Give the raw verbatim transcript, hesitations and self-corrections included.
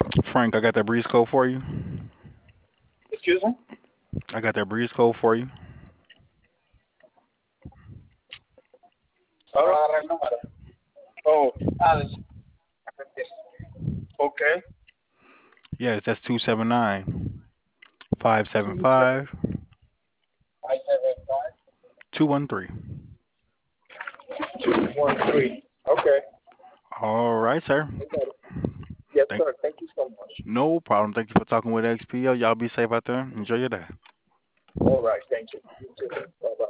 Frank, I got that breeze code for you. Excuse me? I got that breeze code for you. Ahora agarra el número. Oh, ah, okay. Yes, that's two seven nine five seven Two seven five five seven five two one three. two one three. Okay. All right, sir. I got it. Yes, Thank. sir. Thank you so much. No problem. Thank you for talking with X P O. Y'all be safe out there. Enjoy your day. All right. Thank you. You too. Bye bye.